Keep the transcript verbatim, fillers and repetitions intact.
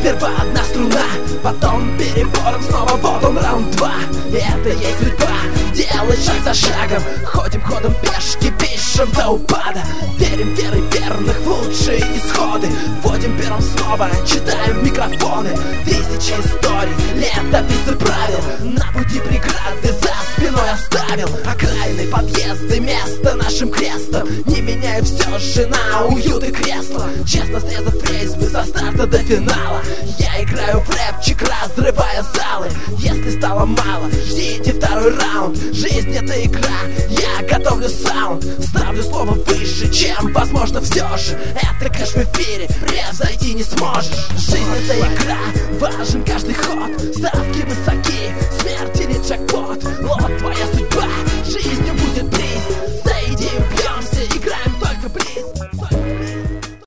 Сперва одна струна, потом перебором снова, вот он раунд два. И это есть судьба, делай шаг за шагом, ходим ходом пешки, пишем до упада. Верим верой верных в лучшие исходы, вводим пером снова, читаем микрофоны. Тысячи историй, летописцы правил, на пути преграды за спиной оставил. Окраины, подъезды, место нашим крестом, не меняя все же на уют и кресло. Честно срезав фрейзмы со старта до финала, я играю в рэпчик, разрывая залы. Если стало мало, ждите второй раунд. Жизнь это игра, я готовлю саунд, ставлю слово выше, чем возможно все же. Это кэш в эфире, превзойти не сможешь. Жизнь это игра, важен каждый ход, ставки высоки, смерть или джекпот. Вот твоя судьба, жизнью будет приз,